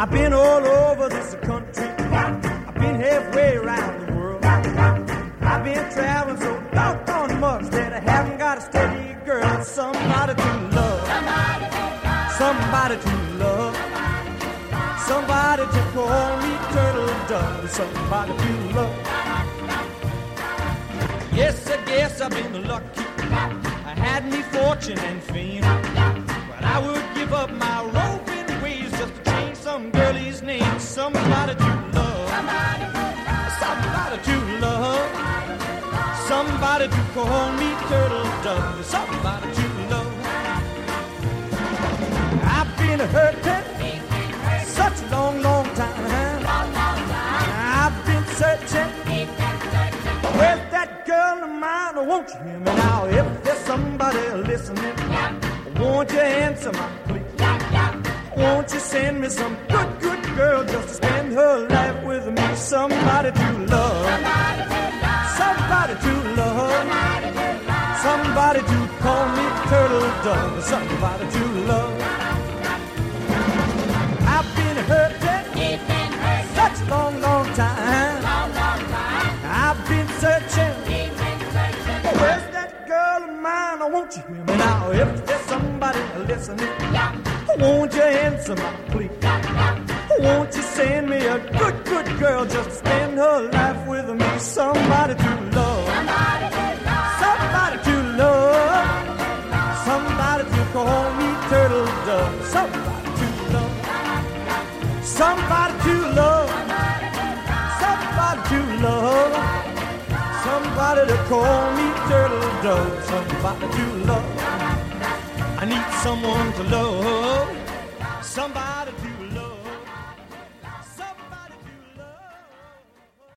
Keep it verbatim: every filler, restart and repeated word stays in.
I've been all over this country. I've been halfway around the world. I've been traveling so doggone much that I haven't got a steady girl. Somebody to love. Somebody to love. Somebody to call me turtle dove. Somebody to love. Yes, I guess I've been lucky. I had me fortune and fame. But I would give up my roving ways just to change some girlie's name. Somebody to love. Somebody to love. Somebody to call me turtle dove. Somebody to love. I've been hurting such a long, long time. I've been searching. Where's that girl of mine? Won't you hear me now? If there's somebody listening, won't you answer my plea? Won't you send me some good, good girl just to spend her life with me? Somebody to love. Somebody to love. Somebody to call me turtle dove. Somebody to love. I've been hurting such a long, long time. I've been searching. Where's that girl of mine? Oh, won't you hear me now? If there's somebody listening, won't you answer my plea? Won't you send me a good, good girl just to spend her life with me? Somebody to love. Somebody to love. Somebody to call me turtle dove. Somebody to love. Somebody to love. Somebody to love. Somebody to call me turtle dove. Somebody to love. I need someone to love. Somebody to